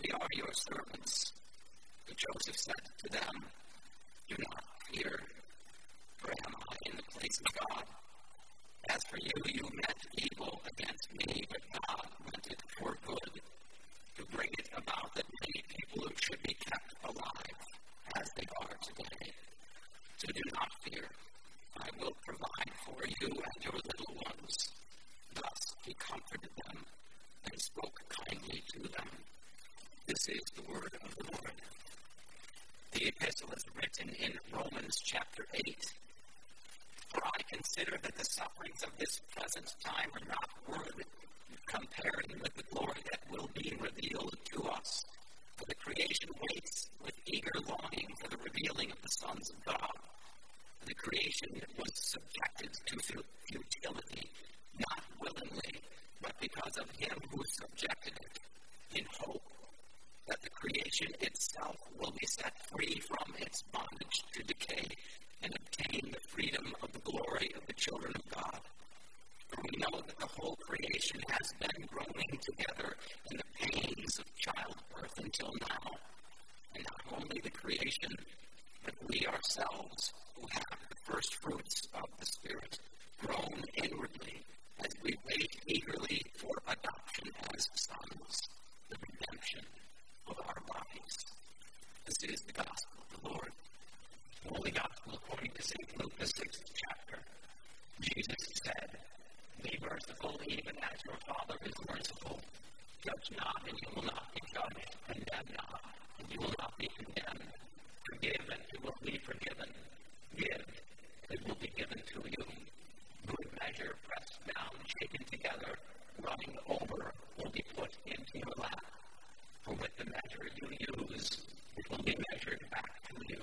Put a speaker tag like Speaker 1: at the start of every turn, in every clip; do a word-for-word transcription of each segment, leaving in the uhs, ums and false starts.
Speaker 1: they are your servants. But Joseph said to them, do not fear, for am I in the place of God? As for you, you meant evil against me, but God meant it for good, to bring it about that many people should be kept alive, as they are today. So do not fear. I will provide for you and your little ones. Thus he comforted them and spoke kindly to them. This is the word of the Lord. The epistle is written in Romans chapter eight. For I consider that the sufferings of this present time are not worth comparing with the glory that will be revealed to us. For the creation waits with eager longing for the revealing of the sons of God. For the creation was subjected to futility, not willingly, but because of him who subjected it, in hope that the creation itself will be set free from its bondage to decay and obtain the freedom of the glory of the children of God. For we know that the whole creation has been groaning together in the pains of childbirth until now. And not only the creation, but we ourselves, who have the first fruits of the Spirit, groan inwardly as we wait eagerly for adoption as sons, the redemption of our bodies. This is the gospel of the Lord. Holy Gospel according to Saint Luke, the sixth chapter. Jesus said, be merciful even as your Father is merciful. Judge not, and you will not be judged. Condemn not, and you will not be condemned. Forgive, and you will be forgiven. Give, it will be given to you. Good measure, pressed down, shaken together, running over, will be put into your lap. For with the measure you use, it will be measured back to you.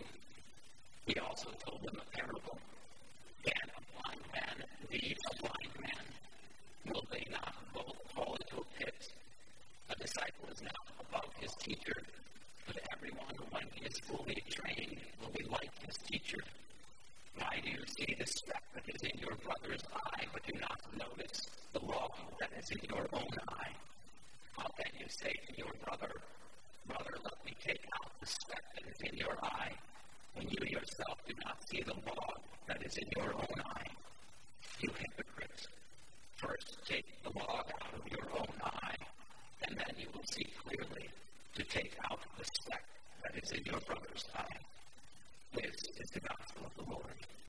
Speaker 1: He also told them a parable. Can a blind man lead a blind man? Will they not both fall into a pit? A disciple is not above his teacher, but everyone, when he is fully trained, will be like his teacher. Why do you see the speck that is in your brother's eye, but do not notice the log that is in your own eye? How can you say to your brother, brother, let me take out the speck that is in your eye, when you yourself do not see the log that is in your own eye? You hypocrite! First take the log